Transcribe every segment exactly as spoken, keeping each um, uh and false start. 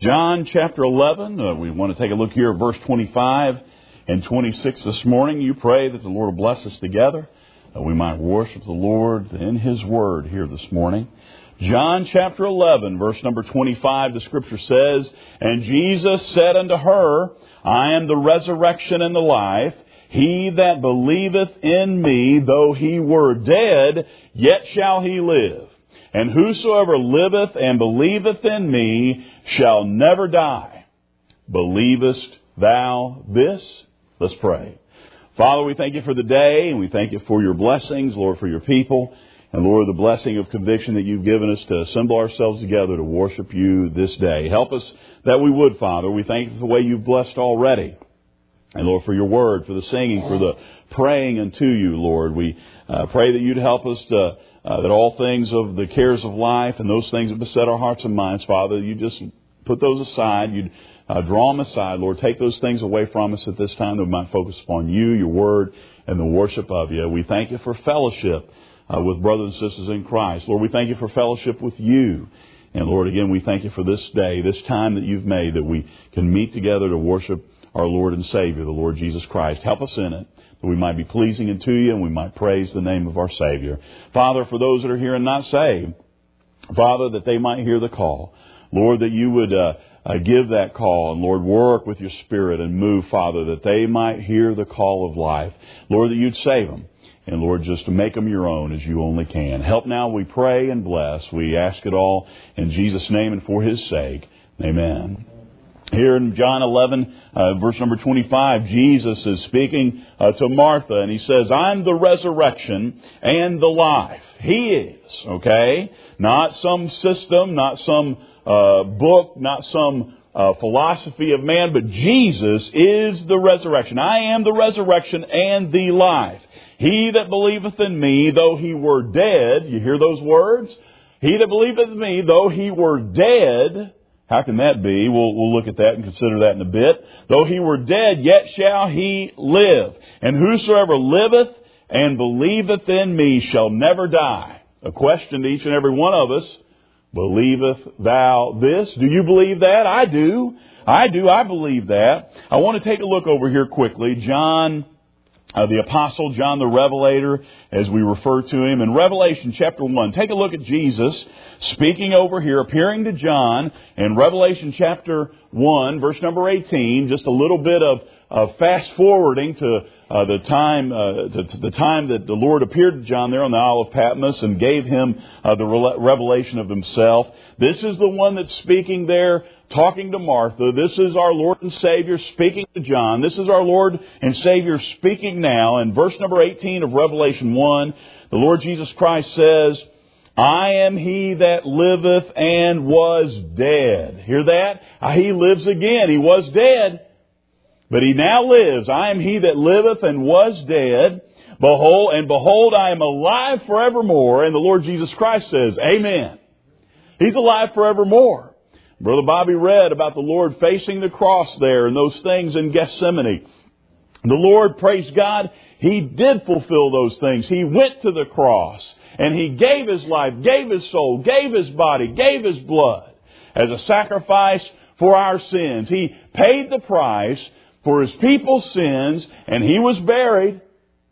John chapter eleven, uh, we want to take a look here at verse twenty-five and twenty-six this morning. You pray that the Lord will bless us together, that we might worship the Lord in His Word here this morning. John chapter eleven, verse number twenty-five, the Scripture says, "And Jesus said unto her, I am the resurrection and the life. He that believeth in me, though he were dead, yet shall he live. And whosoever liveth and believeth in me shall never die. Believest thou this?" Let's pray. Father, we thank you for the day, and we thank you for your blessings, Lord, for your people. And Lord, the blessing of conviction that you've given us to assemble ourselves together to worship you this day. Help us that we would, Father. We thank you for the way you've blessed already. And Lord, for your word, for the singing, for the praying unto you, Lord. We uh, pray that you'd help us to Uh, that all things of the cares of life and those things that beset our hearts and minds, Father, you just put those aside. You'd uh, draw them aside, Lord. Take those things away from us at this time that we might focus upon you, your word, and the worship of you. We thank you for fellowship uh, with brothers and sisters in Christ. Lord, we thank you for fellowship with you. And Lord, again, we thank you for this day, this time that you've made, that we can meet together to worship our Lord and Savior, the Lord Jesus Christ. Help us in it, that we might be pleasing unto you and we might praise the name of our Savior. Father, for those that are here and not saved, Father, that they might hear the call. Lord, that you would uh, uh, give that call, and Lord, work with your Spirit and move, Father, that they might hear the call of life. Lord, that you'd save them. And Lord, just to make them your own as you only can. Help now, we pray and bless. We ask it all in Jesus' name and for His sake. Amen. Here in John eleven, uh, verse number twenty-five, Jesus is speaking uh, to Martha, and He says, "I'm the resurrection and the life." He is, okay? Not some system, not some uh, book, not some uh, philosophy of man, but Jesus is the resurrection. I am the resurrection and the life. He that believeth in me, though he were dead, you hear those words? He that believeth in me, though he were dead. How can that be? We'll, we'll look at that and consider that in a bit. "Though he were dead, yet shall he live. And whosoever liveth and believeth in me shall never die." A question to each and every one of us. Believeth thou this? Do you believe that? I do. I do. I believe that. I want to take a look over here quickly. John Uh, the Apostle John the Revelator, as we refer to him. In Revelation chapter one, take a look at Jesus speaking over here, appearing to John in Revelation chapter one, verse number eighteen. Just a little bit of, of fast forwarding to uh, the time uh, to, to the time that the Lord appeared to John there on the Isle of Patmos and gave him uh, the re- revelation of Himself. This is the one that's speaking there, talking to Martha. This is our Lord and Savior speaking to John. This is our Lord and Savior speaking now. In verse number eighteen of Revelation one, the Lord Jesus Christ says, "I am He that liveth and was dead." Hear that? He lives again. He was dead, but He now lives. "I am He that liveth and was dead. Behold, and behold, I am alive forevermore." And the Lord Jesus Christ says, Amen. He's alive forevermore. Brother Bobby read about the Lord facing the cross there and those things in Gethsemane. The Lord, praise God, He did fulfill those things. He went to the cross and He gave His life, gave His soul, gave His body, gave His blood as a sacrifice for our sins. He paid the price for His people's sins, and He was buried.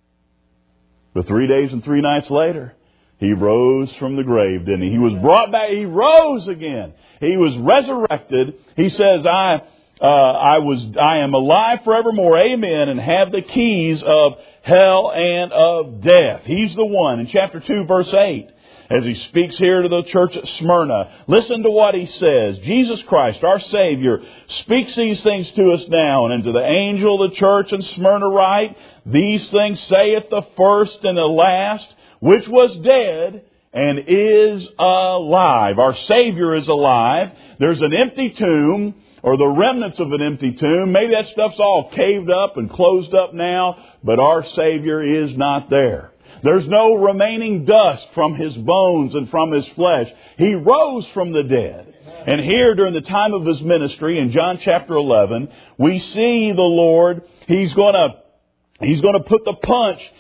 But three days and three nights later, He rose from the grave, didn't He? He was brought back. He rose again. He was resurrected. He says, I, uh, I was, I am alive forevermore. Amen. And have the keys of hell and of death. He's the one. In chapter two, verse eight, as He speaks here to the church at Smyrna, listen to what He says. Jesus Christ, our Savior, speaks these things to us now. And unto the angel of the church in Smyrna write, "These things saith the first and the last, which was dead and is alive." Our Savior is alive. There's an empty tomb, or the remnants of an empty tomb. Maybe that stuff's all caved up and closed up now, but our Savior is not there. There's no remaining dust from His bones and from His flesh. He rose from the dead. And here during the time of His ministry in John chapter eleven, we see the Lord. He's going to He's going to put the punch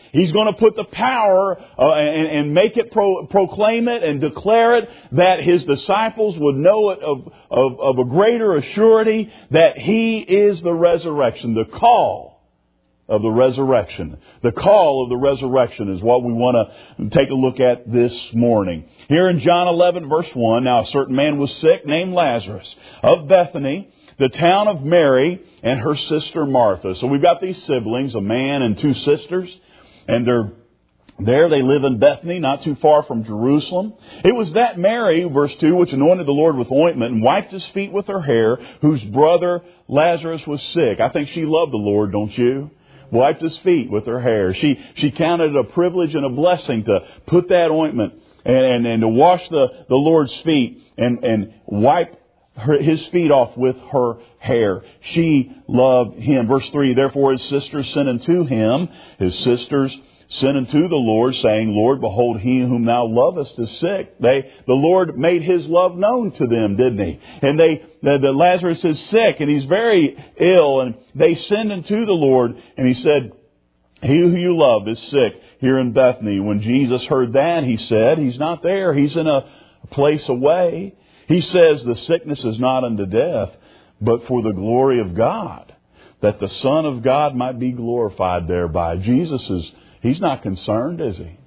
He's going to put the power uh, and, and make it, pro, proclaim it and declare it, that His disciples would know it of, of, of a greater assurity that He is the resurrection. The call of the resurrection. The call of the resurrection is what we want to take a look at this morning. Here in John eleven verse one, now a certain man was sick named Lazarus of Bethany, the town of Mary and her sister Martha. So we've got these siblings, a man and two sisters, and they're there. They live in Bethany, not too far from Jerusalem. It was that Mary, verse two, which anointed the Lord with ointment and wiped His feet with her hair, whose brother Lazarus was sick. I think she loved the Lord, don't you? Wiped His feet with her hair. She she counted it a privilege and a blessing to put that ointment and, and, and to wash the, the Lord's feet and, and wipe her, His feet off with her hair. She loved Him. Verse three, therefore His sisters sent unto Him, His sisters sent unto the Lord, saying, Lord, behold, he whom Thou lovest is sick. They, the Lord made His love known to them, didn't He? And they, the, the Lazarus is sick and he's very ill, and they send unto the Lord, and He said, he who you love is sick here in Bethany. When Jesus heard that, He said, He's not there. He's in a place away. He says, the sickness is not unto death, but for the glory of God, that the Son of God might be glorified thereby. Jesus is He's not concerned, is He?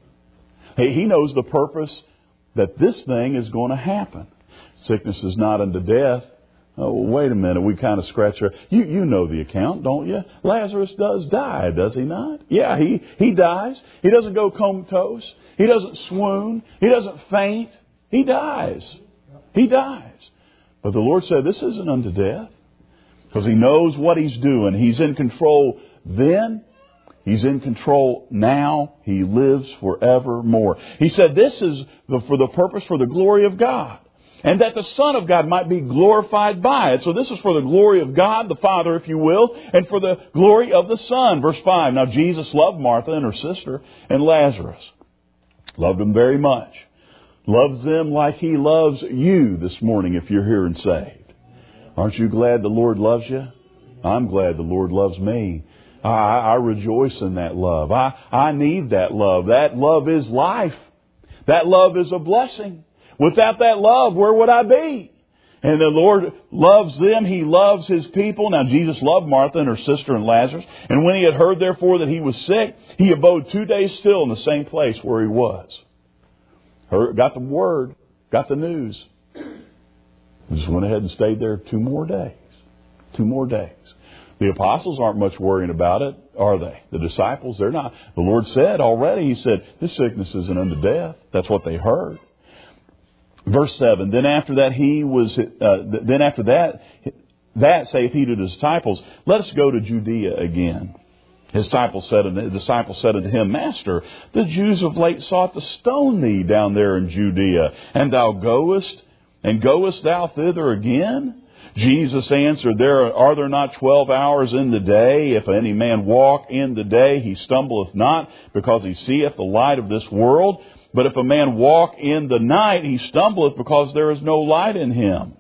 He knows the purpose that this thing is going to happen. Sickness is not unto death. Oh, wait a minute. We kind of scratch our... You, you know the account, don't you? Lazarus does die, does he not? Yeah, he, he dies. He doesn't go comatose. He doesn't swoon. He doesn't faint. He dies. He dies. But the Lord said, this isn't unto death. Because He knows what He's doing. He's in control then. He's in control now. He lives forevermore. He said this is the, for the purpose, for the glory of God. And that the Son of God might be glorified by it. So this is for the glory of God, the Father, if you will, and for the glory of the Son. Verse five, now Jesus loved Martha and her sister and Lazarus. Loved them very much. Loves them like He loves you this morning if you're here and saved. Aren't you glad the Lord loves you? I'm glad the Lord loves me. I, I rejoice in that love. I, I need that love. That love is life. That love is a blessing. Without that love, where would I be? And the Lord loves them. He loves His people. Now, Jesus loved Martha and her sister and Lazarus. And when He had heard, therefore, that he was sick, He abode two days still in the same place where He was. Heard, got the word, got the news. Just went ahead and stayed there two more days. Two more days. The apostles aren't much worrying about it, are they? The disciples, they're not. The Lord said already, He said, this sickness isn't unto death. That's what they heard. Verse seven, then after that he was, uh, then after that, that saith He to the disciples, let us go to Judea again. His disciples said, the disciples said unto Him, Master, the Jews of late sought to stone Thee down there in Judea, and Thou goest, and goest Thou thither again? Jesus answered, there are there not twelve hours in the day? If any man walk in the day, he stumbleth not, because he seeth the light of this world. But if a man walk in the night, he stumbleth, because there is no light in him.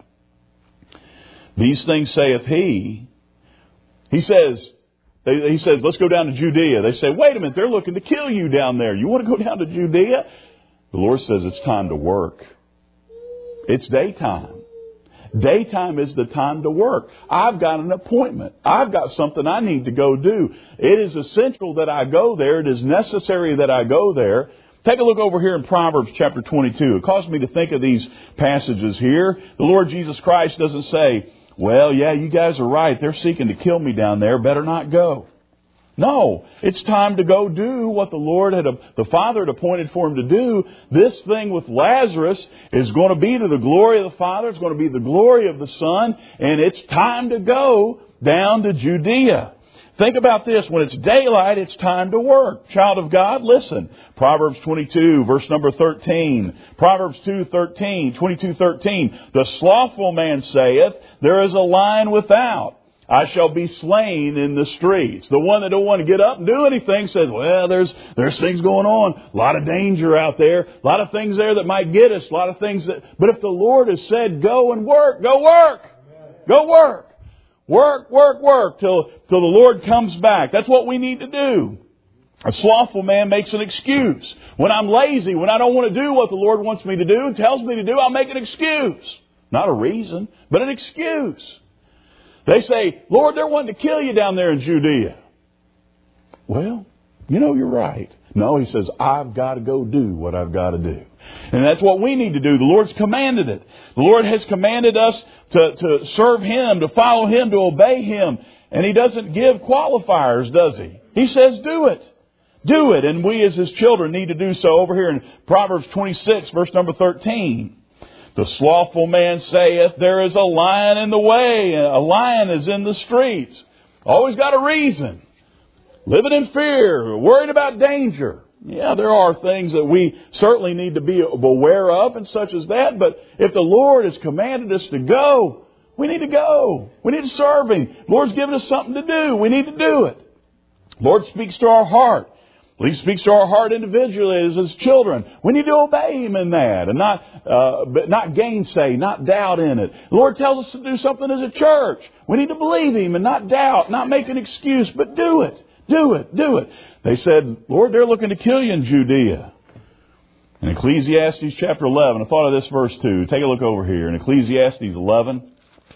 These things saith He. He says, he says, let's go down to Judea. They say, wait a minute, they're looking to kill you down there. You want to go down to Judea? The Lord says it's time to work. It's daytime. Daytime is the time to work. I've got an appointment. I've got something I need to go do. It is essential that I go there. It is necessary that I go there. Take a look over here in Proverbs chapter twenty-two. It caused me to think of these passages here. The Lord Jesus Christ doesn't say, well, yeah, you guys are right. They're seeking to kill me down there. Better not go. No, it's time to go do what the Lord had, the Father had appointed for Him to do. This thing with Lazarus is going to be to the glory of the Father. It's going to be the glory of the Son. And it's time to go down to Judea. Think about this. When it's daylight, it's time to work. Child of God, listen. Proverbs twenty-two, verse number thirteen. Proverbs two, thirteen, twenty-two, thirteen. The slothful man saith, there is a lion without. I shall be slain in the streets. The one that don't want to get up and do anything says, well, there's there's things going on. A lot of danger out there. A lot of things there that might get us. A lot of things that... But if the Lord has said, go and work, go work. Go work. Work, work, work till, till the Lord comes back. That's what we need to do. A slothful man makes an excuse. When I'm lazy, when I don't want to do what the Lord wants me to do and tells me to do, I'll make an excuse. Not a reason, but an excuse. They say, Lord, they're wanting to kill you down there in Judea. Well, you know, you're right. No, he says, I've got to go do what I've got to do. And that's what we need to do. The Lord's commanded it. The Lord has commanded us to, to serve Him, to follow Him, to obey Him. And He doesn't give qualifiers, does He? He says, do it. Do it. And we as His children need to do so. Over here in Proverbs twenty-six, verse number thirteen. The slothful man saith, there is a lion in the way. A lion is in the streets. Always got a reason. Living in fear, worried about danger. Yeah, there are things that we certainly need to be aware of and such as that. But if the Lord has commanded us to go, we need to go. We need to serve Him. The Lord's given us something to do. We need to do it. The Lord speaks to our heart. He speaks to our heart individually as His children. We need to obey Him in that and not, uh, but not gainsay, not doubt in it. The Lord tells us to do something as a church. We need to believe Him and not doubt, not make an excuse, but do it. Do it. Do it. They said, Lord, they're looking to kill you in Judea. In Ecclesiastes chapter eleven, I thought of this verse too. Take a look over here. In Ecclesiastes eleven.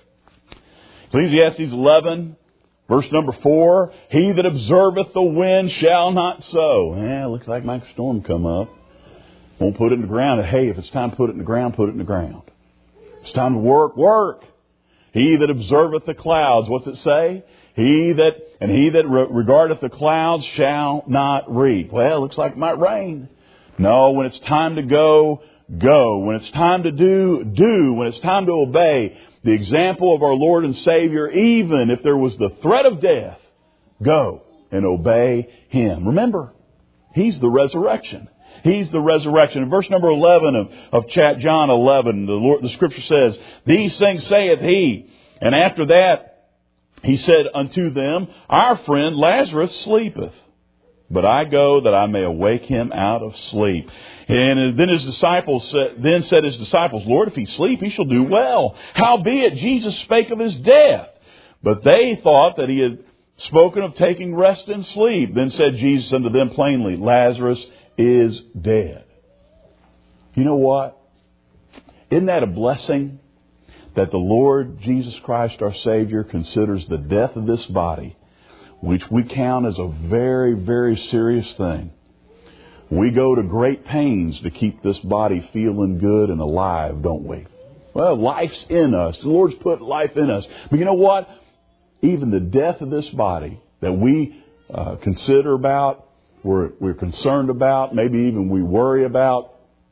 Ecclesiastes eleven, verse number four. He that observeth the wind shall not sow. Yeah, looks like my storm come up. Won't put it in the ground. Hey, if it's time to put it in the ground, put it in the ground. It's time to work, work. He that observeth the clouds, what's it say? He that, and he that re- regardeth the clouds shall not reap. Well, it looks like it might rain. No, when it's time to go, go. When it's time to do, do. When it's time to obey. The example of our Lord and Savior, even if there was the threat of death, go and obey Him. Remember, He's the resurrection. He's the resurrection. In verse number eleven of, of chat John eleven, the Lord, the Scripture says, these things saith He. And after that, He said unto them, our friend Lazarus sleepeth, but I go that I may awake him out of sleep. And then his disciples said, then said his disciples, Lord, if he sleep, he shall do well. Howbeit Jesus spake of his death. But they thought that he had spoken of taking rest and sleep. Then said Jesus unto them plainly, Lazarus is dead. You know what? Isn't that a blessing? That the Lord Jesus Christ, our Savior, considers the death of this body, which we count as a very, very serious thing. We go to great pains to keep this body feeling good and alive, don't we? Well, life's in us. The Lord's put life in us. But you know what? Even the death of this body that we uh, consider about, we're, we're concerned about, maybe even we worry about,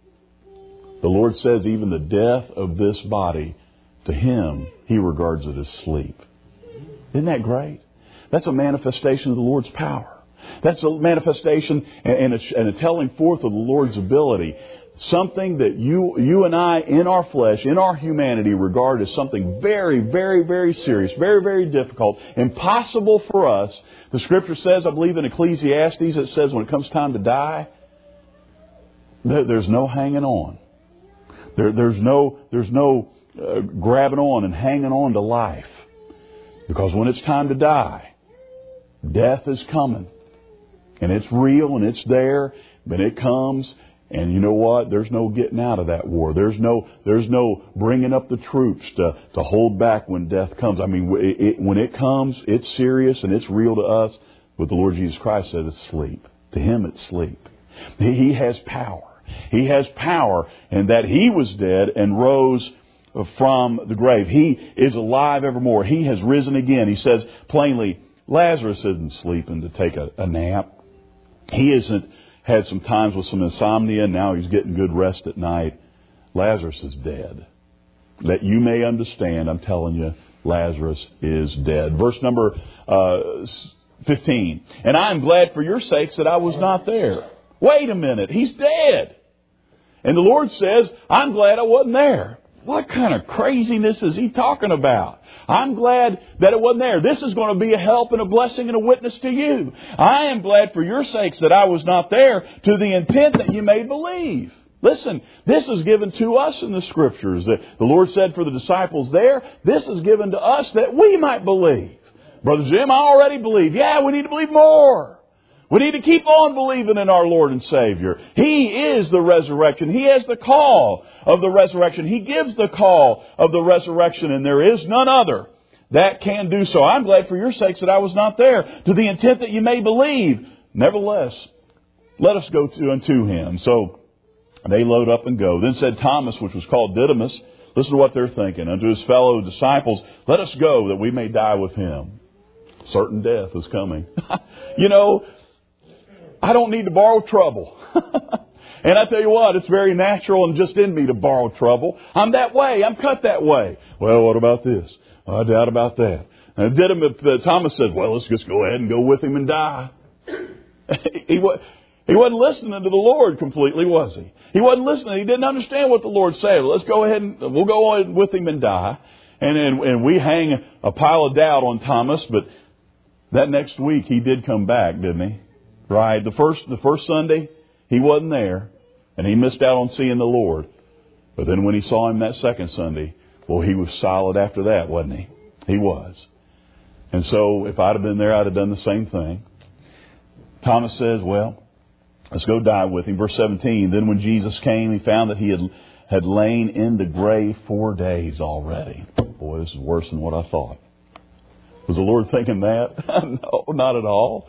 the Lord says even the death of this body, to Him, He regards it as sleep. Isn't that great? That's a manifestation of the Lord's power. That's a manifestation and a, and a telling forth of the Lord's ability. Something that you, you and I, in our flesh, in our humanity, regard as something very, very, very serious, very, very difficult, impossible for us. The Scripture says, I believe in Ecclesiastes, it says when it comes time to die, there's no hanging on. There, there's no, there's no Uh, grabbing on and hanging on to life. Because when it's time to die, death is coming. And it's real and it's there, but it comes. And you know what? There's no getting out of that war. There's no there's no bringing up the troops to, to hold back when death comes. I mean, it, it, when it comes, it's serious and it's real to us. But the Lord Jesus Christ said it's sleep. To Him it's sleep. He, he has power. He has power in that He was dead and rose from the grave. He is alive evermore. He has risen again. He says plainly, Lazarus isn't sleeping to take a, a nap. He isn't had some times with some insomnia and now he's getting good rest at night. Lazarus is dead. That you may understand, I'm telling you, Lazarus is dead. Verse number uh, fifteen. And I am glad for your sakes that I was not there. Wait a minute. He's dead. And the Lord says, I'm glad I wasn't there. What kind of craziness is He talking about? I'm glad that it wasn't there. This is going to be a help and a blessing and a witness to you. I am glad for your sakes that I was not there, to the intent that you may believe. Listen, this is given to us in the Scriptures. The Lord said for the disciples there, this is given to us that we might believe. Brother Jim, I already believe. Yeah, we need to believe more. We need to keep on believing in our Lord and Savior. He is the resurrection. He has the call of the resurrection. He gives the call of the resurrection, and there is none other that can do so. I'm glad for your sakes that I was not there, to the intent that you may believe. Nevertheless, let us go to unto Him. So they load up and go. Then said Thomas, which was called Didymus, listen to what they're thinking, unto his fellow disciples, let us go that we may die with Him. Certain death is coming. You know, I don't need to borrow trouble. And I tell you what, it's very natural and just in me to borrow trouble. I'm that way. I'm cut that way. Well, what about this? I doubt about that. And Didymus, uh, Thomas said, well, let's just go ahead and go with Him and die. he, was, he wasn't listening to the Lord completely, was he? He wasn't listening. He didn't understand what the Lord said. Well, let's go ahead and we'll go on with Him and die. And, and, and we hang a pile of doubt on Thomas, but that next week he did come back, didn't he? Right. The first, the first Sunday, he wasn't there, and he missed out on seeing the Lord. But then when he saw Him that second Sunday, well, he was solid after that, wasn't he? He was. And so if I'd have been there, I'd have done the same thing. Thomas says, well, let's go die with Him. Verse seventeen, then when Jesus came, He found that He had, had lain in the grave four days already. Boy, this is worse than what I thought. Was the Lord thinking that? No, not at all.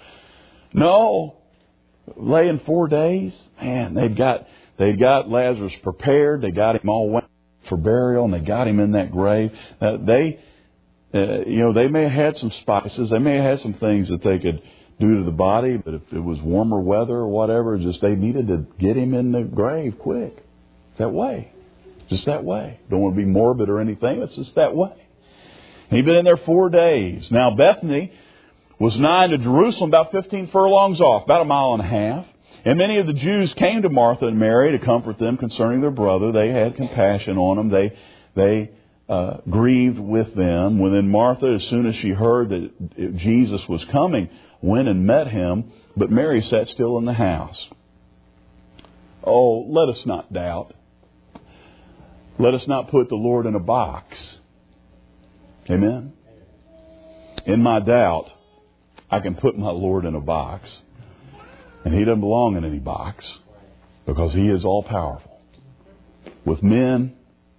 No. Laying four days? Man, they'd got, they'd got Lazarus prepared. They got him all went for burial, and they got him in that grave. Uh, they, uh, you know, they may have had some spices. They may have had some things that they could do to the body, but if it was warmer weather or whatever, just they needed to get him in the grave quick. That way. Just that way. Don't want to be morbid or anything. It's just that way. And he'd been in there four days. Now, Bethany was nigh to Jerusalem, about fifteen furlongs off, about a mile and a half. And many of the Jews came to Martha and Mary to comfort them concerning their brother. They had compassion on them. They they uh, grieved with them. When then Martha, as soon as she heard that Jesus was coming, went and met Him. But Mary sat still in the house. Oh, let us not doubt. Let us not put the Lord in a box. Amen? In my doubt, I can put my Lord in a box. And He doesn't belong in any box, because He is all powerful. With men,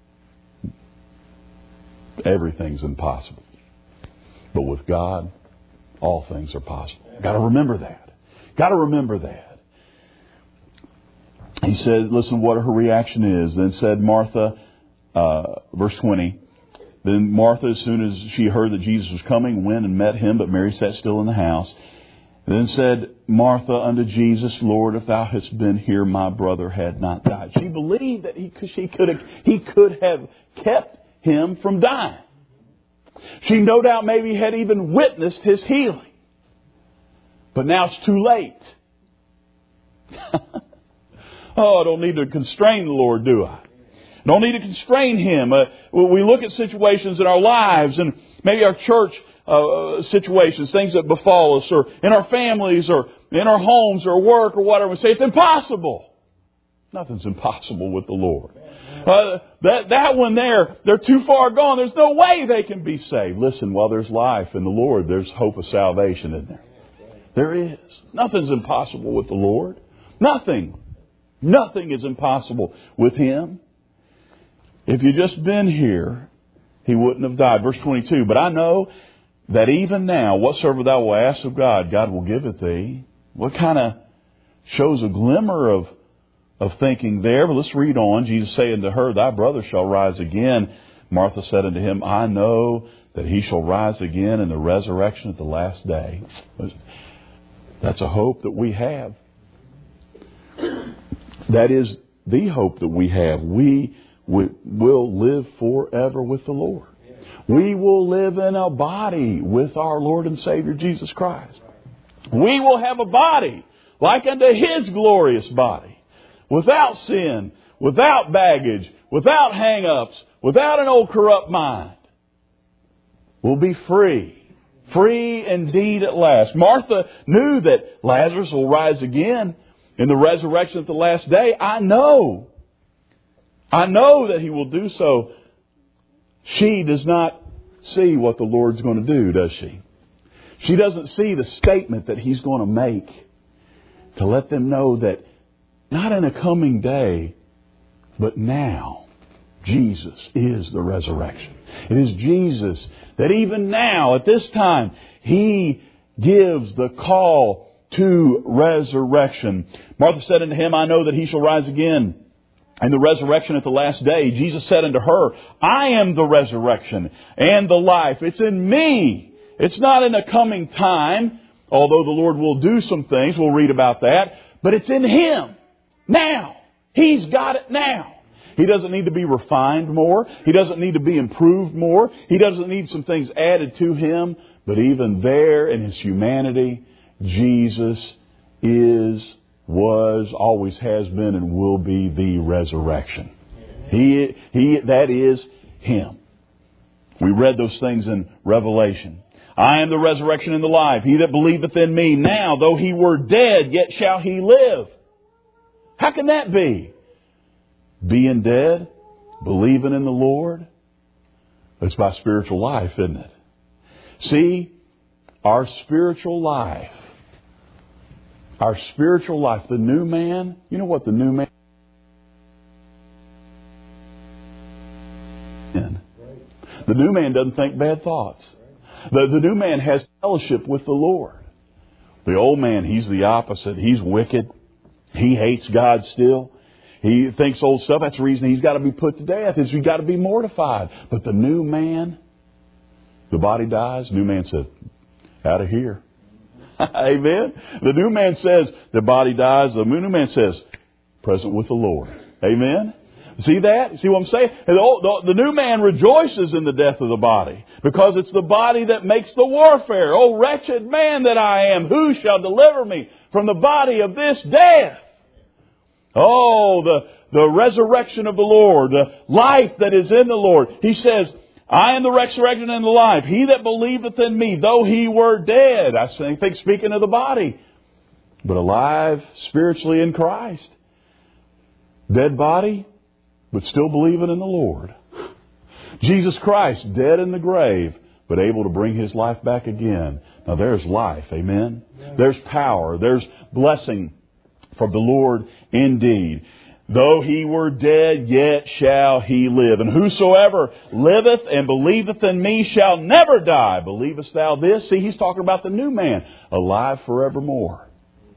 everything's impossible. But with God, all things are possible. Got to remember that. Got to remember that. He says, listen what her reaction is. Then said Martha, uh, verse twenty, then Martha, as soon as she heard that Jesus was coming, went and met Him, but Mary sat still in the house. Then said Martha unto Jesus, Lord, if Thou hadst been here, my brother had not died. She believed that he, she could have, he could have kept him from dying. She no doubt maybe had even witnessed His healing. But now it's too late. Oh, I don't need to constrain the Lord, do I? I don't need to constrain Him. Uh, we look at situations in our lives and maybe our church uh, situations, things that befall us, or in our families, or in our homes, or work, or whatever. We say it's impossible. Nothing's impossible with the Lord. Uh, that that one there, they're too far gone. There's no way they can be saved. Listen, while there's life in the Lord, there's hope of salvation in there. There is. Nothing's impossible with the Lord. Nothing. Nothing is impossible with Him. If you'd just been here, He wouldn't have died. Verse twenty-two, but I know that even now, whatsoever thou wilt ask of God, God will give it thee. What kind of shows a glimmer of, of thinking there? But let's read on. Jesus saith unto her, thy brother shall rise again. Martha said unto Him, I know that he shall rise again in the resurrection at the last day. That's a hope that we have. That is the hope that we have. We will live forever with the Lord. We will live in a body with our Lord and Savior Jesus Christ. We will have a body like unto His glorious body, without sin, without baggage, without hang-ups, without an old corrupt mind. We'll be free. Free indeed at last. Martha knew that Lazarus will rise again in the resurrection at the last day. I know. I know that He will do so. She does not see what the Lord's going to do, does she? She doesn't see the statement that He's going to make. to let them know that not in a coming day, but now, Jesus is the resurrection. It is Jesus that even now, at this time, He gives the call to resurrection. Martha said unto Him, I know that He shall rise again and the resurrection at the last day. Jesus said unto her, I am the resurrection and the life. It's in me. It's not in a coming time, although the Lord will do some things. We'll read about that. But it's in Him now. He's got it now. He doesn't need to be refined more. He doesn't need to be improved more. He doesn't need some things added to Him. But even there in His humanity, Jesus is, was, always has been, and will be the resurrection. He, he, that is Him. We read those things in Revelation. I am the resurrection and the life. He that believeth in me, now, though he were dead, yet shall he live. How can that be? Being dead, believing in the Lord, it's by spiritual life, isn't it? See, our spiritual life, our spiritual life, the new man, you know what the new man is? The new man doesn't think bad thoughts. The, the new man has fellowship with the Lord. The old man, he's the opposite. He's wicked. He hates God still. He thinks old stuff. That's the reason he's got to be put to death. Is he's got to be mortified. But the new man, the body dies. New man says, out of here. Amen. The new man says, the body dies. The new man says, present with the Lord. Amen. See that? See what I'm saying? The, old, the, the new man rejoices in the death of the body, because it's the body that makes the warfare. Oh, wretched man that I am, who shall deliver me from the body of this death? Oh, the, the resurrection of the Lord, the life that is in the Lord. He says, I am the resurrection and the life. He that believeth in me, though he were dead. I think speaking of the body, but alive spiritually in Christ. Dead body, but still believing in the Lord. Jesus Christ, dead in the grave, but able to bring His life back again. Now there's life, amen? There's power, there's blessing from the Lord indeed. Though he were dead, yet shall he live. And whosoever liveth and believeth in me shall never die. Believest thou this? See, he's talking about the new man, alive forevermore.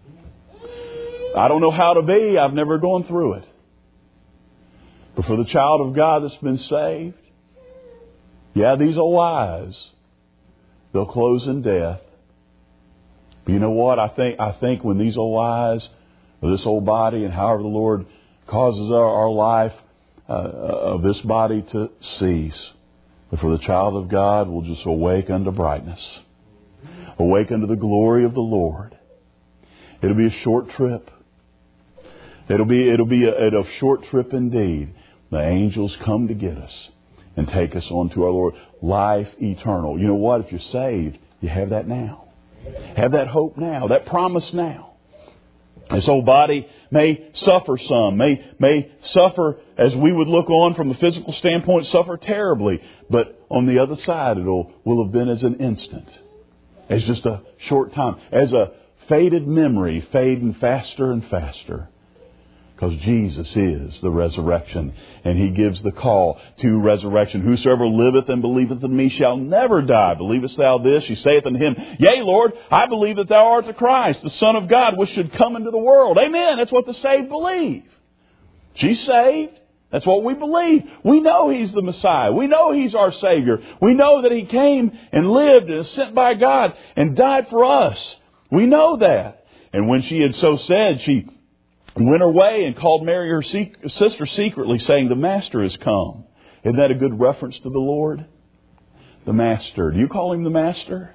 I don't know how to be. I've never gone through it. But for the child of God that's been saved, yeah, these old eyes, they'll close in death. But you know what? I think I think when these old eyes, or this old body, and however the Lord causes our, our life uh, of this body to cease, but for the child of God, we'll just awake unto brightness, awake unto the glory of the Lord. It'll be a short trip. It'll be it'll be a, a short trip indeed. The angels come to get us and take us on to our Lord. Life eternal. You know what? If you're saved, you have that now. Have that hope now. That promise now. This old body may suffer some, may may suffer, as we would look on from the physical standpoint, suffer terribly. But on the other side, it'll will have been as an instant, as just a short time, as a faded memory, fading faster and faster. Because Jesus is the resurrection, and He gives the call to resurrection. Whosoever liveth and believeth in me shall never die. Believest thou this? She saith unto him, Yea, Lord, I believe that thou art the Christ, the Son of God, which should come into the world. Amen. That's what the saved believe. She's saved. That's what we believe. We know He's the Messiah. We know He's our Savior. We know that He came and lived and is sent by God and died for us. We know that. And when she had so said, she went away and called Mary, her sister, secretly, saying, The Master is come. Isn't that a good reference to the Lord? The Master. Do you call Him the Master?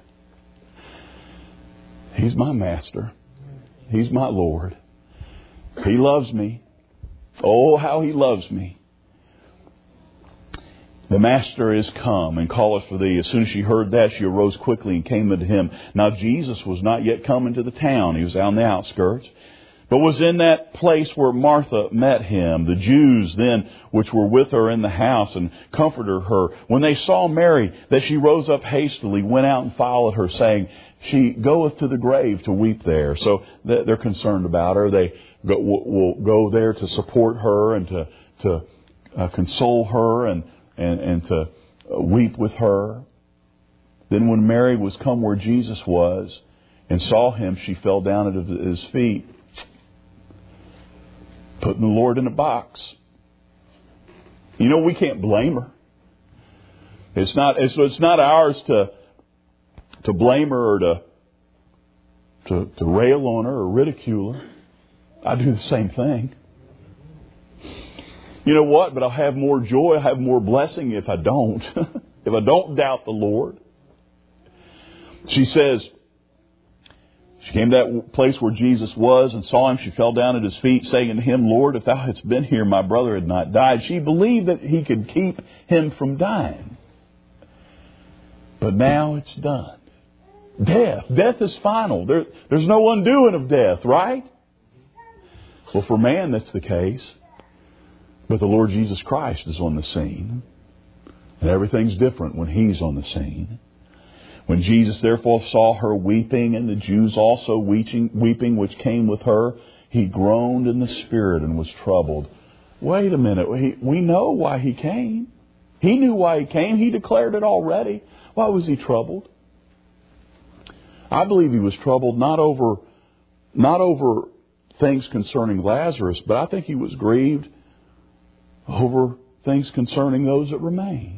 He's my Master. He's my Lord. He loves me. Oh, how He loves me. The Master is come and calleth for thee. As soon as she heard that, she arose quickly and came unto Him. Now Jesus was not yet come into the town. He was out on the outskirts. But was in that place where Martha met him. The Jews then, which were with her in the house and comforted her, when they saw Mary, that she rose up hastily, went out and followed her, saying, she goeth to the grave to weep there. So they're concerned about her. They go, will go there to support her and to, to uh, console her and, and, and to weep with her. Then when Mary was come where Jesus was and saw him, she fell down at his feet, putting the Lord in a box. You know, we can't blame her. It's not, it's, it's not ours to, to blame her or to, to, to rail on her or ridicule her. I do the same thing. You know what? But I'll have more joy, I'll have more blessing if I don't. If I don't doubt the Lord. She says, she came to that place where Jesus was and saw him. She fell down at his feet, saying to him, Lord, if thou hadst been here, my brother had not died. She believed that he could keep him from dying. But now it's done. Death. Death is final. There, there's no undoing of death, right? Well, for man, that's the case. But the Lord Jesus Christ is on the scene. And everything's different when He's on the scene. When Jesus therefore saw her weeping, and the Jews also weeping, weeping which came with her, He groaned in the spirit and was troubled. Wait a minute. We, we know why He came. He knew why He came. He declared it already. Why was He troubled? I believe He was troubled not over, not over things concerning Lazarus, but I think He was grieved over things concerning those that remained.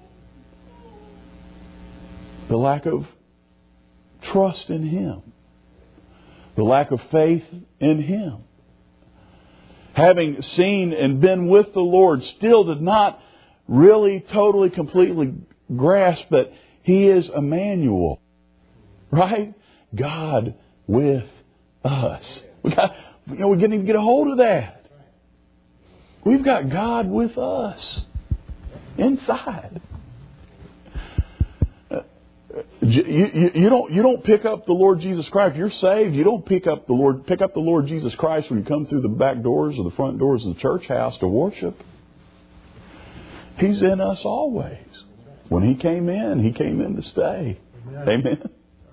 The lack of trust in Him. The lack of faith in Him. Having seen and been with the Lord, still did not really totally, completely grasp that He is Emmanuel. Right? God with us. We got, you know, we didn't even get a hold of that. We've got God with us inside. You, you, you don't you don't pick up the Lord Jesus Christ. If you're saved, you don't pick up the Lord pick up the Lord Jesus Christ when you come through the back doors or the front doors of the church house to worship. He's in us always. When He came in, He came in to stay. Amen. Amen.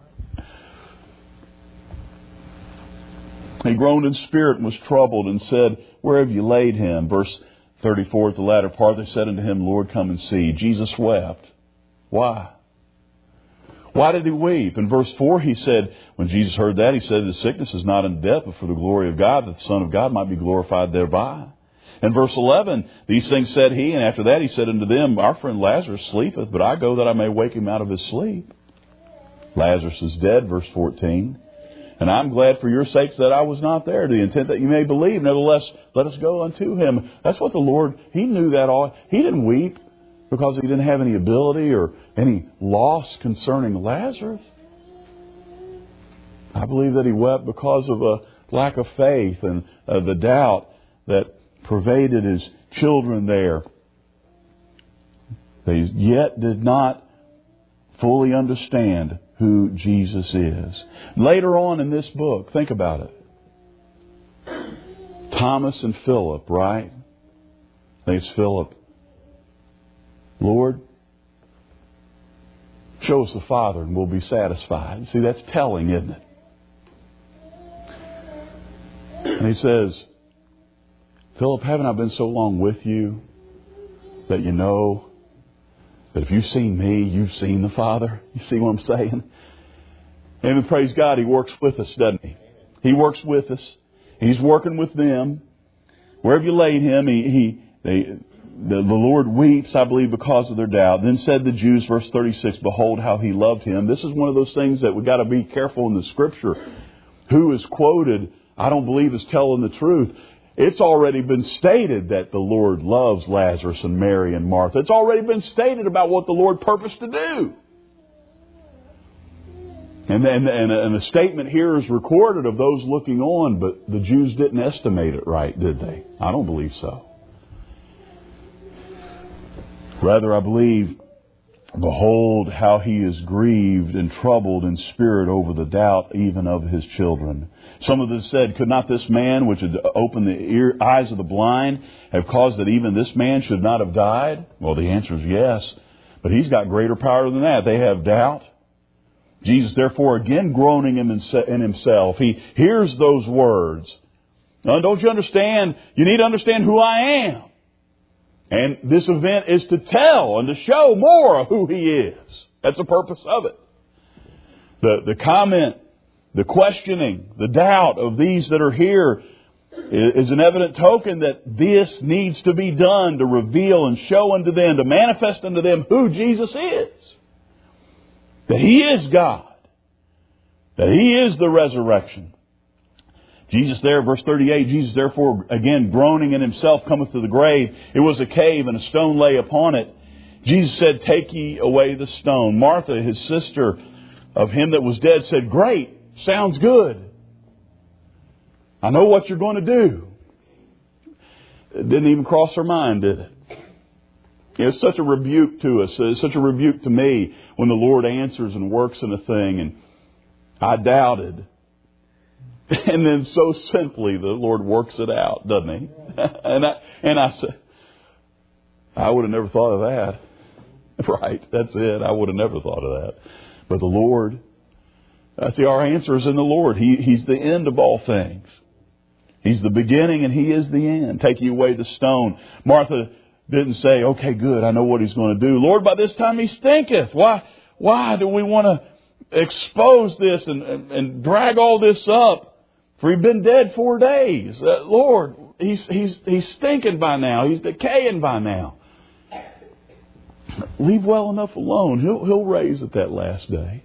He groaned in spirit and was troubled and said, Where have you laid him? Verse thirty-four, at the latter part, they said unto him, Lord, come and see. Jesus wept. Why? Why did He weep? In verse four, He said, when Jesus heard that, He said, The sickness is not unto death, but for the glory of God, that the Son of God might be glorified thereby. In verse eleven, these things said He, and after that He said unto them, Our friend Lazarus sleepeth, but I go that I may wake him out of his sleep. Lazarus is dead, verse fourteen. And I'm glad for your sakes that I was not there, to the intent that you may believe. Nevertheless, let us go unto him. That's what the Lord, He knew that all. He didn't weep because He didn't have any ability or any loss concerning Lazarus. I believe that He wept because of a lack of faith and uh, the doubt that pervaded His children there. They yet did not fully understand who Jesus is. Later on in this book, think about it. Thomas and Philip, right? I think it's Philip. Lord, show us the Father and we'll be satisfied. See, that's telling, isn't it? And He says, Philip, haven't I been so long with you that you know that if you've seen me, you've seen the Father? You see what I'm saying? And praise God, He works with us, doesn't He? He works with us. He's working with them. Wherever you laid him, he, he they, the, the Lord weeps, I believe, because of their doubt. Then said the Jews, verse thirty-six, Behold how He loved him. This is one of those things that we've got to be careful in the Scripture. Who is quoted, I don't believe is telling the truth. It's already been stated that the Lord loves Lazarus and Mary and Martha. It's already been stated about what the Lord purposed to do. And, and, and, and a statement here is recorded of those looking on, but the Jews didn't estimate it right, did they? I don't believe so. Rather, I believe Behold how he is grieved and troubled in spirit over the doubt even of his children. Some of them said, could not this man which had opened the ear, eyes of the blind have caused that even this man should not have died? Well, the answer is yes. But he's got greater power than that. They have doubt. Jesus, therefore, again groaning in himself, he hears those words. Now, don't you understand? You need to understand who I am. And this event is to tell and to show more of who He is. That's the purpose of it. The, the comment, the questioning, the doubt of these that are here is an evident token that this needs to be done to reveal and show unto them, to manifest unto them who Jesus is. That He is God. That He is the resurrection. Jesus there, verse thirty-eight, Jesus therefore again groaning in himself cometh to the grave. It was a cave and a stone lay upon it. Jesus said, take ye away the stone. Martha, his sister of him that was dead, said, great, sounds good. I know what you're going to do. It didn't even cross her mind, did it? It's such a rebuke to us. It's such a rebuke to me when the Lord answers and works in a thing. And I doubted. And then so simply the Lord works it out, doesn't He? and I and I said, I would have never thought of that. Right, that's it. I would have never thought of that. But the Lord, I see our answer is in the Lord. He, He's the end of all things. He's the beginning and He is the end. Take you away the stone. Martha didn't say, okay, good, I know what He's going to do. Lord, by this time He stinketh. Why, why do we want to expose this and, and, and drag all this up? For He'd been dead four days. Uh, Lord, he's, he's, he's stinking by now. He's decaying by now. Leave well enough alone. He'll, he'll raise at that last day.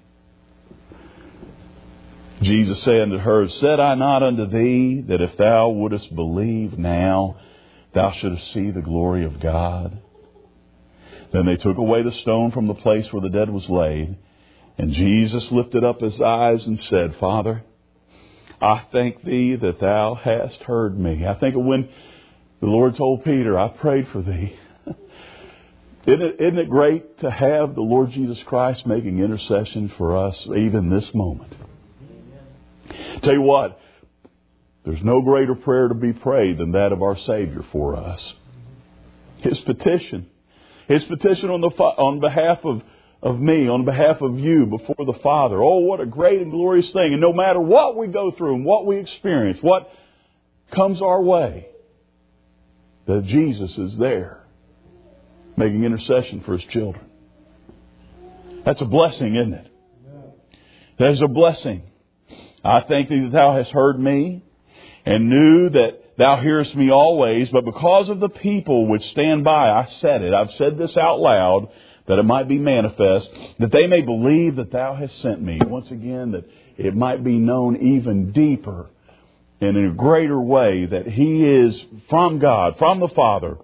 Jesus said unto her, said I not unto thee that if thou wouldest believe now, thou shouldest see the glory of God? Then they took away the stone from the place where the dead was laid. And Jesus lifted up His eyes and said, Father, I thank Thee that Thou hast heard me. I think of when the Lord told Peter, I prayed for thee. Isn't it, isn't it great to have the Lord Jesus Christ making intercession for us even this moment? Amen. Tell you what, there's no greater prayer to be prayed than that of our Savior for us. His petition. His petition on the on behalf of of me, on behalf of you, before the Father. Oh, what a great and glorious thing. And no matter what we go through and what we experience, what comes our way, that Jesus is there, making intercession for His children. That's a blessing, isn't it? That is a blessing. I thank Thee that Thou hast heard me, and knew that Thou hearest me always, but because of the people which stand by, I said it. I've said this out loud, that it might be manifest, that they may believe that Thou hast sent me. Once again, that it might be known even deeper and in a greater way that He is from God, from the Father,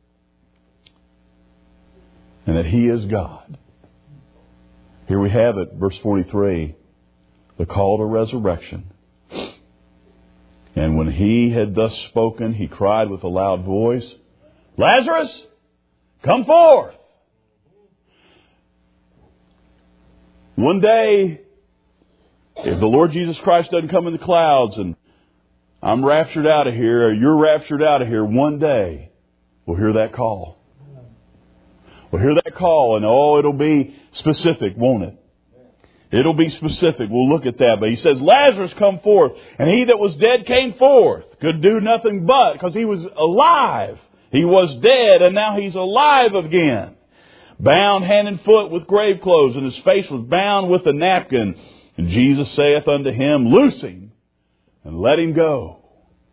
and that He is God. Here we have it, verse forty-three, the call to resurrection. And when He had thus spoken, He cried with a loud voice, Lazarus, come forth! One day, if the Lord Jesus Christ doesn't come in the clouds and I'm raptured out of here, or you're raptured out of here, one day we'll hear that call. We'll hear that call, and oh, it'll be specific, won't it? It'll be specific. We'll look at that. But He says, Lazarus, come forth. And he that was dead came forth. Could do nothing but, because he was alive. He was dead, and now he's alive again. Bound hand and foot with grave clothes, and his face was bound with a napkin. And Jesus saith unto him, Loose him, and let him go.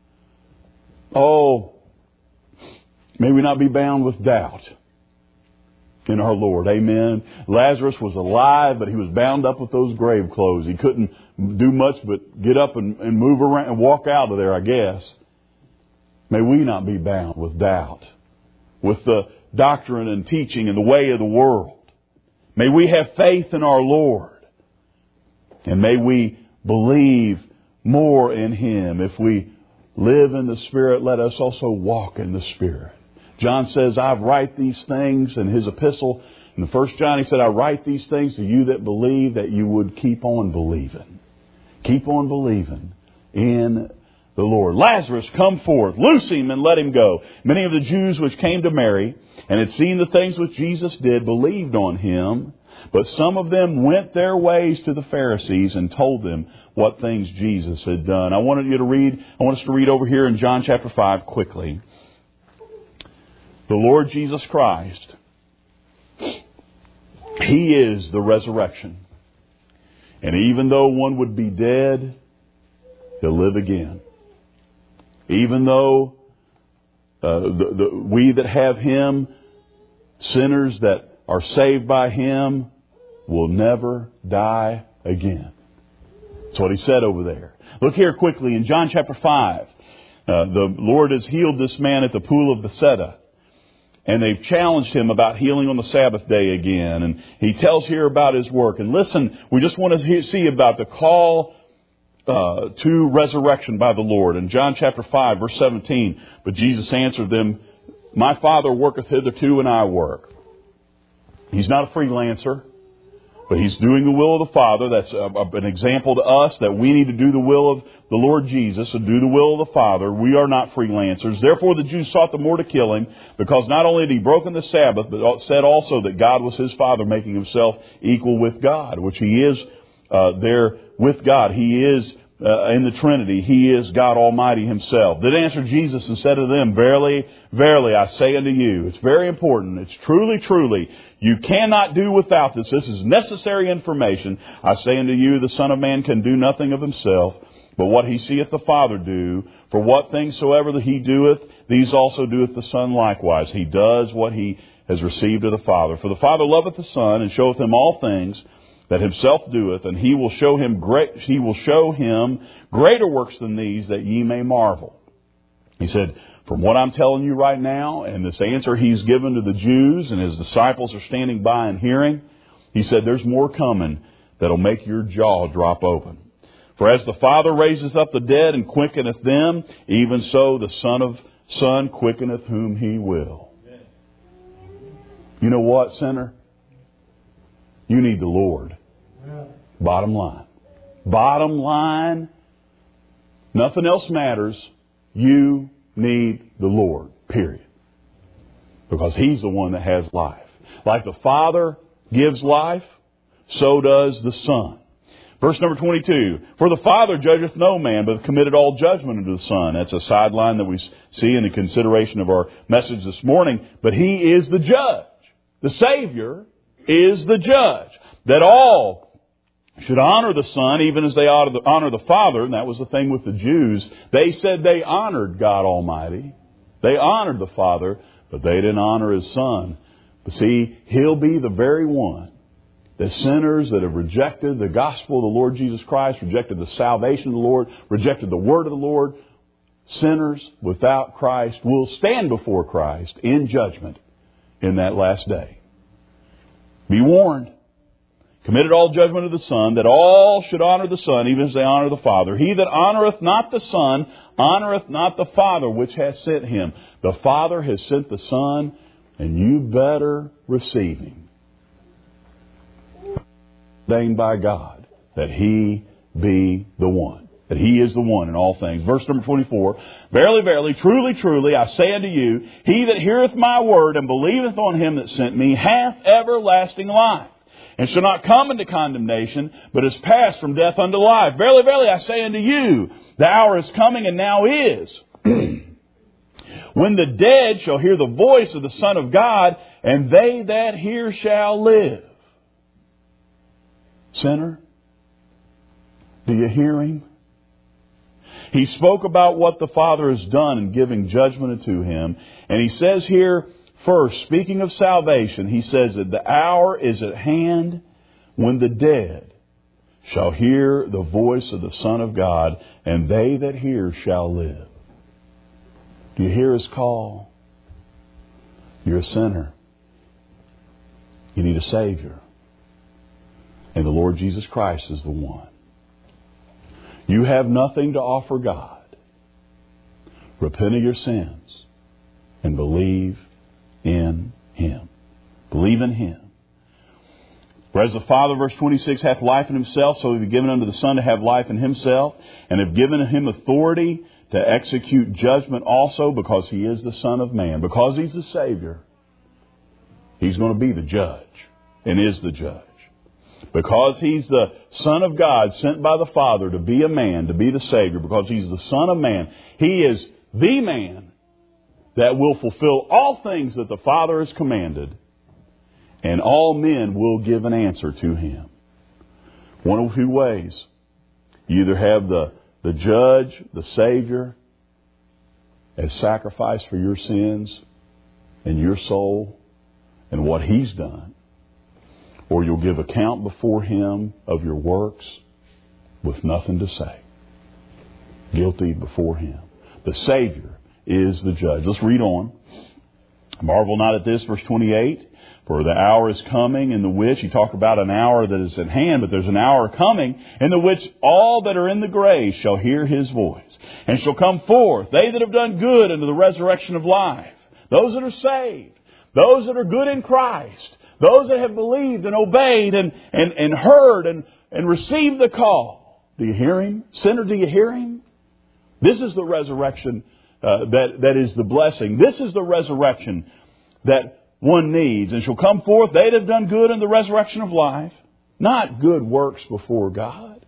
Oh, may we not be bound with doubt in our Lord. Amen. Lazarus was alive, but he was bound up with those grave clothes. He couldn't do much but get up and, and move around and walk out of there, I guess. May we not be bound with doubt, with the doctrine and teaching and the way of the world. May we have faith in our Lord. And may we believe more in Him. If we live in the Spirit, let us also walk in the Spirit. John says, I write these things in his epistle In the First John, he said, I write these things to you that believe, that you would keep on believing. Keep on believing in the Lord. Lazarus, come forth. Loose him and let him go. Many of the Jews which came to Mary and had seen the things which Jesus did believed on him. But some of them went their ways to the Pharisees and told them what things Jesus had done. I wanted you to read, I want us to read over here in John chapter five quickly. The Lord Jesus Christ, He is the resurrection. And even though one would be dead, He'll live again. Even though uh, the, the, we that have Him, sinners that are saved by Him, will never die again. That's what He said over there. Look here quickly in John chapter five. Uh, the Lord has healed this man at the pool of Bethesda. And they've challenged Him about healing on the Sabbath day again. And He tells here about His work. And listen, we just want to see about the call uh, to resurrection by the Lord. In John chapter five, verse seventeen, but Jesus answered them, my Father worketh hitherto, and I work. He's not a freelancer, but He's doing the will of the Father. That's a, a, an example to us that we need to do the will of the Lord Jesus and do the will of the Father. We are not freelancers. Therefore the Jews sought the more to kill Him, because not only had He broken the Sabbath, but said also that God was His Father, making Himself equal with God, which He is uh, there with God. He is Uh, in the Trinity. He is God Almighty Himself. Then answered Jesus and said to them, Verily, verily, I say unto you. It's very important. It's truly, truly. You cannot do without this. This is necessary information. I say unto you, the Son of Man can do nothing of Himself, but what He seeth the Father do. For what things soever that He doeth, these also doeth the Son likewise. He does what He has received of the Father. For the Father loveth the Son, and showeth Him all things that Himself doeth, and He will show him great. He will show him greater works than these, that ye may marvel. He said, from what I'm telling you right now, and this answer He's given to the Jews, and His disciples are standing by and hearing, He said, there's more coming that'll make your jaw drop open. For as the Father raiseth up the dead and quickeneth them, even so the Son of Son quickeneth whom He will. You know what, sinner? You need the Lord. Bottom line. Bottom line. Nothing else matters. You need the Lord. Period. Because He's the one that has life. Like the Father gives life, so does the Son. Verse number twenty-two. For the Father judgeth no man, but hath committed all judgment unto the Son. That's a sideline that we see in the consideration of our message this morning. But He is the judge. The Savior is the judge. That all should honor the Son, even as they honor the Father. And that was the thing with the Jews. They said they honored God Almighty. They honored the Father, but they didn't honor His Son. But see, He'll be the very one that sinners that have rejected the gospel of the Lord Jesus Christ, rejected the salvation of the Lord, rejected the word of the Lord, sinners without Christ will stand before Christ in judgment in that last day. Be warned. Committed all judgment of the Son, that all should honor the Son, even as they honor the Father. He that honoreth not the Son, honoreth not the Father which hath sent Him. The Father has sent the Son, and you better receive Him. Ordained by God, that He be the one. That He is the one in all things. Verse number twenty-four. Verily, verily, truly, truly, I say unto you, he that heareth my word and believeth on Him that sent me hath everlasting life, and shall not come into condemnation, but is passed from death unto life. Verily, verily, I say unto you, the hour is coming, and now is, when the dead shall hear the voice of the Son of God, and they that hear shall live. Sinner, do you hear Him? He spoke about what the Father has done in giving judgment unto Him. And He says here, first, speaking of salvation, He says that the hour is at hand when the dead shall hear the voice of the Son of God, and they that hear shall live. Do you hear His call? You're a sinner. You need a Savior. And the Lord Jesus Christ is the one. You have nothing to offer God. Repent of your sins and believe in Him. Believe in Him. For as the Father, verse twenty-six, hath life in himself, so he hath given unto the Son to have life in himself, and have given him authority to execute judgment also, because he is the Son of Man. Because he's the Savior, he's going to be the judge, and is the judge. Because he's the Son of God, sent by the Father to be a man, to be the Savior, because he's the Son of Man, he is the man that will fulfill all things that the Father has commanded, and all men will give an answer to him. One of two ways. You either have the, the judge, the Savior, as sacrifice for your sins and your soul and what he's done, or you'll give account before him of your works with nothing to say. Guilty before him. The Savior is the judge. Let's read on. Marvel not at this, verse twenty-eight. For the hour is coming in the which, you talk about an hour that is at hand, but there's an hour coming in the which all that are in the grave shall hear his voice, and shall come forth, they that have done good unto the resurrection of life. Those that are saved, those that are good in Christ, those that have believed and obeyed and, and, and heard and, and received the call. Do you hear him? Sinner, do you hear him? This is the resurrection uh, that, that is the blessing. This is the resurrection that one needs. And shall come forth, they that have done good in the resurrection of life. Not good works before God,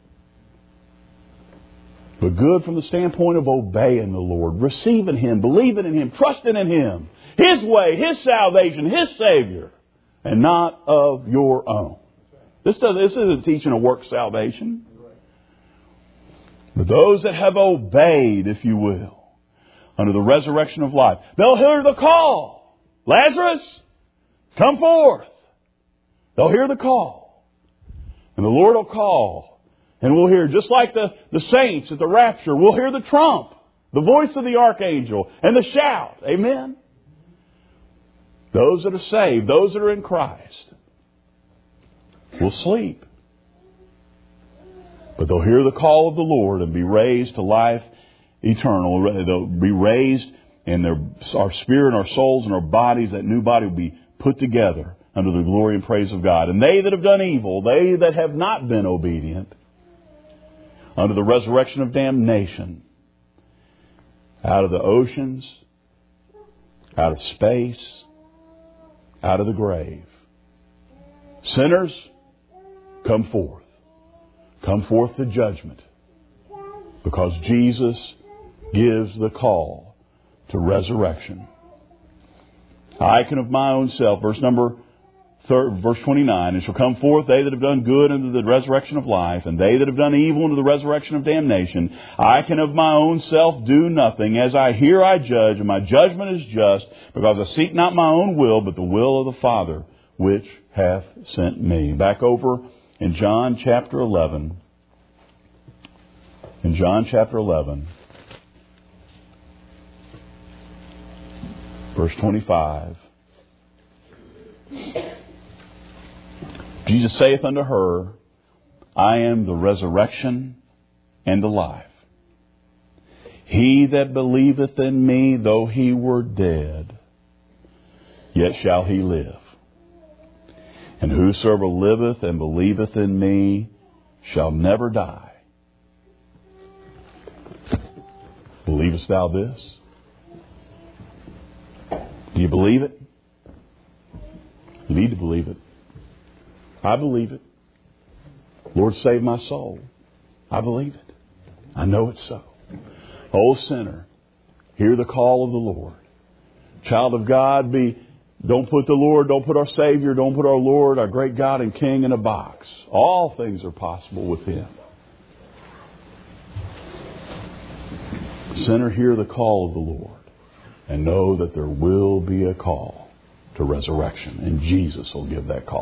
but good from the standpoint of obeying the Lord, receiving him, believing in him, trusting in him, his way, his salvation, his Savior, and not of your own. This does this isn't teaching a work salvation. But those that have obeyed, if you will, under the resurrection of life, they'll hear the call. Lazarus, come forth. They'll hear the call. And the Lord will call. And we'll hear, just like the, the saints at the rapture, we'll hear the trump, the voice of the archangel, and the shout. Amen? Those that are saved, those that are in Christ, will sleep. But they'll hear the call of the Lord and be raised to life eternal. They'll be raised, and their, our spirit and our souls and our bodies, that new body, will be put together under the glory and praise of God. And they that have done evil, they that have not been obedient, under the resurrection of damnation, out of the oceans, out of space, out of the grave. Sinners, come forth. Come forth to judgment, because Jesus gives the call to resurrection. I can of my own self, verse number third, verse twenty-nine, and shall come forth they that have done good unto the resurrection of life, and they that have done evil unto the resurrection of damnation. I can of my own self do nothing. As I hear, I judge, and my judgment is just, because I seek not my own will, but the will of the Father which hath sent me. Back over in John chapter eleven. In John chapter eleven, verse twenty-five. Jesus saith unto her, I am the resurrection and the life. He that believeth in me, though he were dead, yet shall he live. And whosoever liveth and believeth in me shall never die. Believest thou this? Do you believe it? You need to believe it. I believe it. Lord, save my soul. I believe it. I know it's so. O sinner, hear the call of the Lord. Child of God, be don't put the Lord, don't put our Savior, don't put our Lord, our great God and King in a box. All things are possible with Him. Sinner, hear the call of the Lord and know that there will be a call to resurrection, and Jesus will give that call.